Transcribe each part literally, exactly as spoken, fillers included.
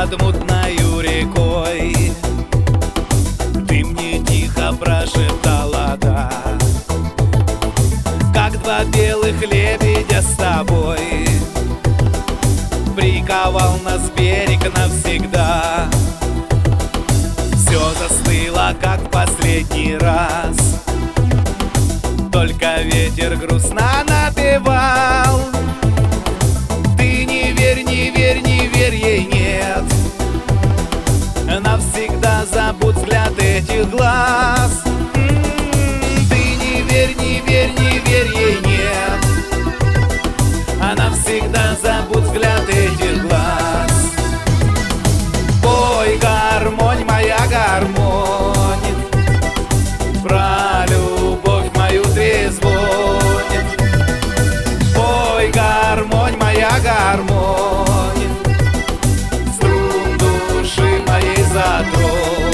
над мутною рекой. Ты мне тихо прошептала «да», как два белых лебедя с тобой. Приковал нас берег навсегда. Все застыло, как в последний раз. Только ветер грустно напевал. Ты не верь, не верь, не верь ей, нет. Навсегда забудь взгляд этих глаз. Ты не верь, не верь, не верь ей, нет. Навсегда забудь взгляд этих глаз. Пой, гармонь, моя гармонь, про любовь мою трезвонь. Пой, гармонь, моя гармонь, струн души моей затронь.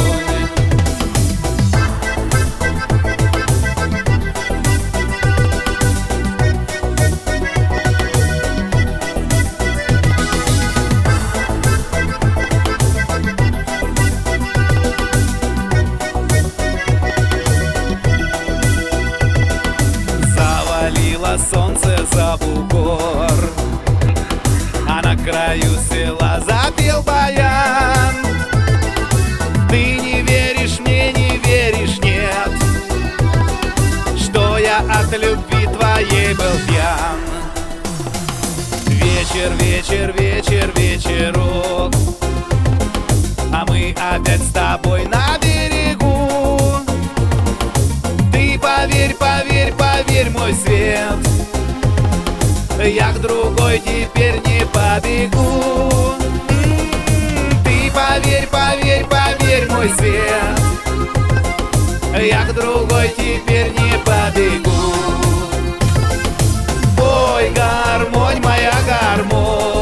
Солнце за бугор, а на краю села запел баян. Ты не веришь мне, не веришь, нет, что я от любви твоей был пьян. Вечер, вечер, вечер, вечерок, а мы опять с тобой на берегу. Ты поверь, поверь, поверь, мой свет, я к другой теперь не побегу. Ты поверь, поверь, поверь, мой свет, я к другой теперь не побегу. Ой, гармонь, моя гармонь,